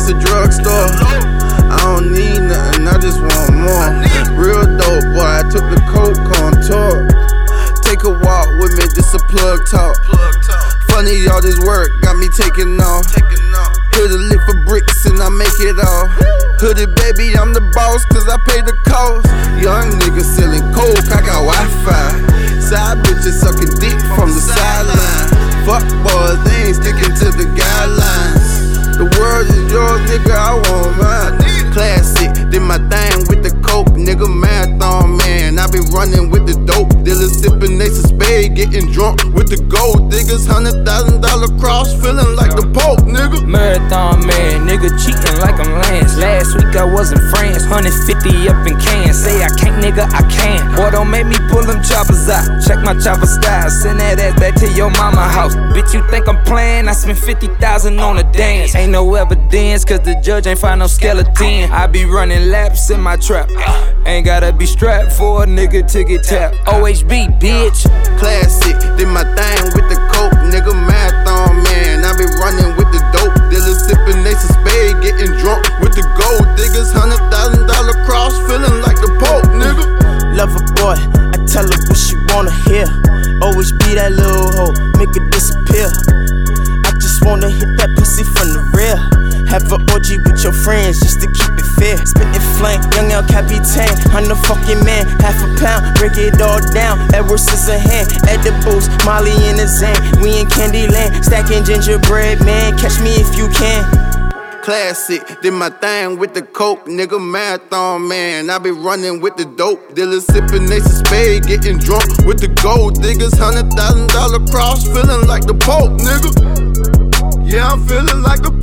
it's a drugstore. I don't need nothing, I just want more. Real dope, boy, I took the coke on tour. Take a walk with me, this a plug talk. Funny, all this work got me taking off. Hit a lick for bricks and I make it all. Hooded baby, I'm the boss cause I pay the cost. Young niggas selling coke, I got Wi-Fi. Side bitches sucking dick from the sideline. Fuck boys, they ain't sticking to the guidelines. The world is yours, nigga, I want mine. Classic, did my thing with the coke, nigga, marathon man. I be running with the dope dealers, sipping Ace of Spade, getting drunk with the gold diggers. $100,000 cross, feeling like the Pope, nigga. Marathon man, nigga, cheating like I'm Lance. Last week I was in France, 150 up in Cannes. Say I can't, nigga, I can. Boy, don't make me pull them choppers out. Check my chopper style, send that ass back to your mama house. Bitch, you think I'm playing? I spent 50,000 on a dance. Ain't no evidence, cause the judge ain't find no skeleton. I be running laps in my trap. Ain't gotta be strapped for a nigga to get tapped. OHB, bitch. Classic, did my thing with the coke, nigga, marathon man. I be running with the dope dealers, sipping Ace of Spade, getting drunk with the gold diggers. $100,000 cross, feeling like the Pope, nigga. Love a boy, I tell her what she wanna hear. Always be that little hoe, make her disappear. I just wanna hit that pussy from the rear. Have an orgy with your friends just to keep it fair. Spittin' flame, young El Capitan, I'm the fucking man. Half a pound, break it all down. Edwards is a hand, edibles, Molly in the Zan. We in Candyland, stacking gingerbread, man. Catch me if you can. Classic, did my thing with the coke, nigga, marathon man. I be running with the dope dealers, sipping Ace of Spade, getting drunk with the gold diggers. $100,000 cross, feeling like the Pope, nigga. Yeah, I'm feeling like the